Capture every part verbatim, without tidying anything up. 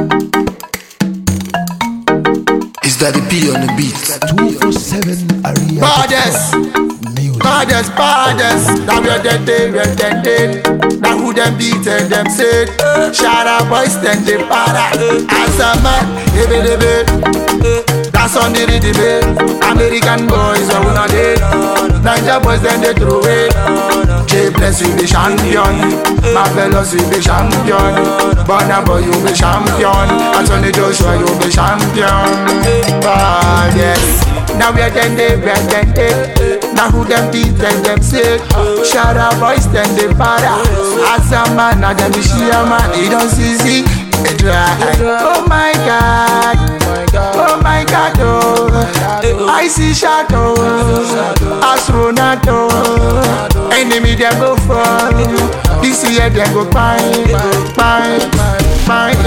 It's Daddy P on the beat. two forty-seven area. Baddest, baddest, baddest. Now we're dead, they, we're dead, dead. Now who them beat and them said. Shout out boys, then they para. As a man, baby, baby. That's on the rhythm. American boys, I wanna date. Niger boys, then they throw it. J bless you be champion. My fellows you be champion. Burna boy you be champion. Anthony Joshua you be champion. But yes, now we're then they, we're then they. Now who them beat and them say. Shout out boys then they para. As a man, now them be sheer man. He don't see see it right. Oh my God, oh my God, oh. I see shadow, astronaut. Enemy them go fall. This year them go pine, pine, pine.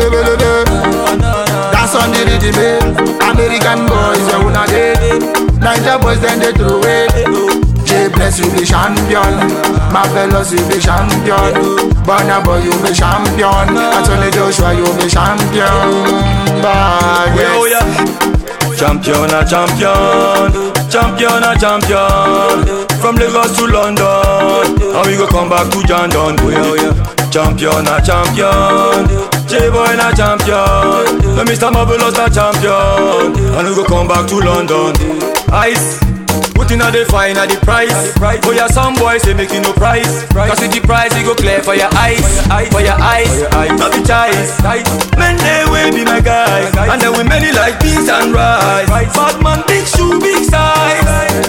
That's on the rhythm. American boys, you wanna date. Niger boys, then they throw it. J bless you be champion. My fellows you be champion. Burna boy you be champion. Anthony Joshua you be champion. But yes. Champion a champion, champion a champion. From Lagos to London, and we go come back to London. Oh yeah, oh yeah. Champion a champion, J-Boy a champion. The Mister Marvelous a champion, and we go come back to London. Ice, putting a the fine at the price. Oh yeah, some boys say making no price. Cause if the price it go clear for your eyes, for your eyes, not the ties. Men they will be my guys, and then we many like beans and rice. Bad man, big shoe, big size.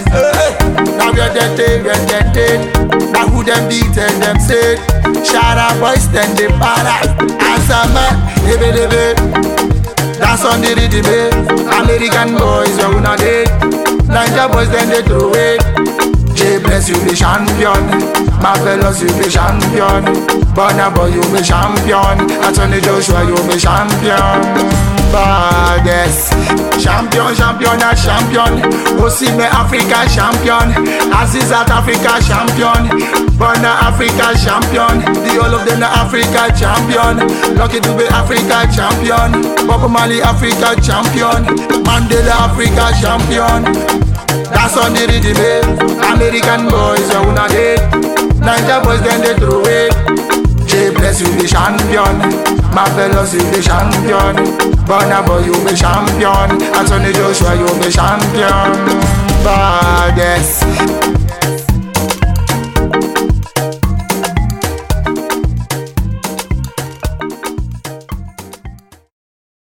Now we're dead, they, we're dead, dead. Now who them beat and them said. Shout out boys, then they para. As a man, baby, baby. That's on the rhythm. American boys, you wanna date. Niger boys, then they throw it. J bless you be champion. My fellows you be champion. Burna boy you be champion. Anthony Joshua you be champion. But yes, champion, champion, a champion. Osime Africa champion. Aziz at Africa champion. Burna Africa champion. The all of them are Africa champion. Lucky to be Africa champion. Bob Marley Africa champion. Mandela Africa champion. That's on the rhythm. American boys, you wanna date. Niger boys, then they throw it. J bless you be champion. My fellows you be champion. Burna boy you be champion. Anthony Joshua you be champion. But yes,